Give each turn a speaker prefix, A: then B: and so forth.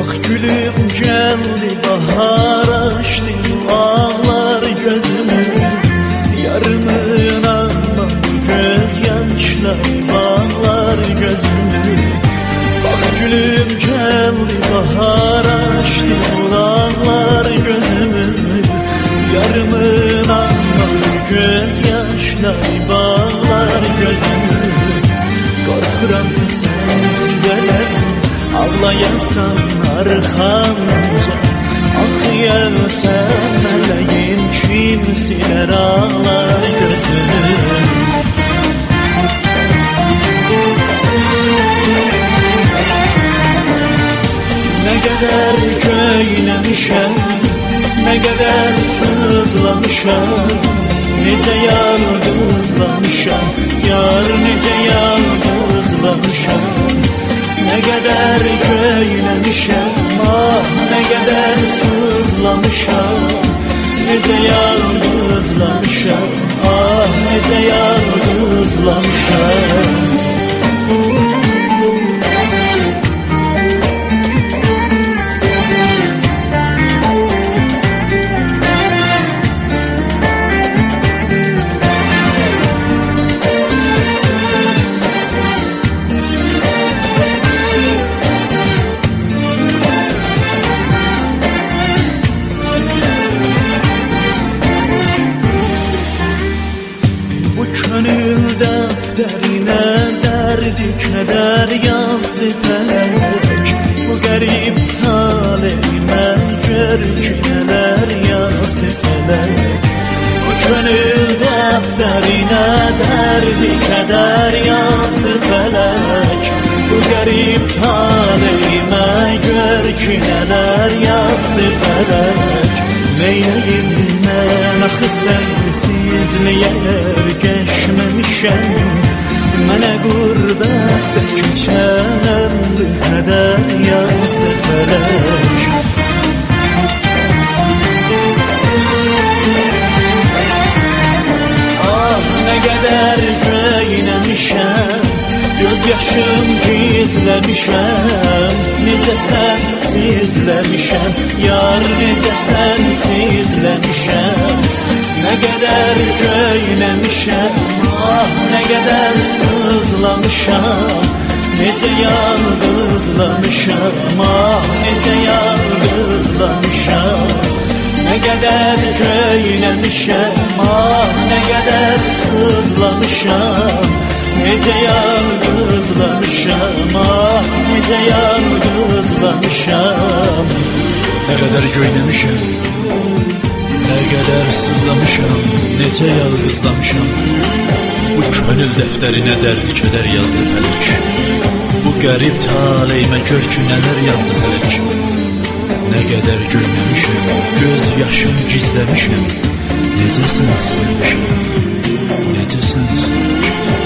A: Bax gülüm gəldi, bahar açdı, ağlar gözümü. Yarımın amma göz yaşlar bağlar gözümü. Bax gülüm gəldi, bahar açdı, ağlar gözümü. Yarımın amma göz yaşlar bağlar gözümü. Qorxuram sensiz öləm, ağlayasan arxamca. Axıyarsan mələyim, kim silər ağlar gözümü. Nə qədər köynəmişəm, nə qədər sızlamışam. Necə yalnızlamışam, yar necə yalnızlamışam. Nə qədər köynəmişəm, ah nə qədər sızlamışam. Necə yalnızlamışam, ah necə yalnızlamışam. Könül dəftərinə dərdi kədər yazdı fələk. Bu qərib taleyimə gör ki nələr yazdı fələk. Bu könül dəftərinə dərdi kədər yazdı fələk. Bu qərib taleyimə gör ki nələr yazdı fələk. Meyləyim mən axı sənsizliyə ergəşməmişəm. Mənə qürbətdə keçən ömrü qədər yazdı fələk. Ah nə qədər köynəmişəm, göz yaşım gizləmişəm. Necə sənsizləmişəm, yar necə sənsizləmişəm. Nə qədər köynəmişəm, ah nə qədər sızlamışam. Necə yalnızlamışam, ah necə yalnızlamışam. Nə qədər köynəmişəm, ah nə qədər sızlamışam. Necə yalnızlamışam, ah necə yalnızlamışam.
B: Nə qədər köynəmişəm, nə qədər sızlamışam, necə yalnızlamışam. Bu könül dəftərinə dərd kədər yazdı fələk. Bu qərib taleyimə gör ki nələr yazdı fələk. Nə qədər köynəmişəm, göz yaşım gizləmişəm. Necə sənsizləmişəm, necə sənsizləmişəm.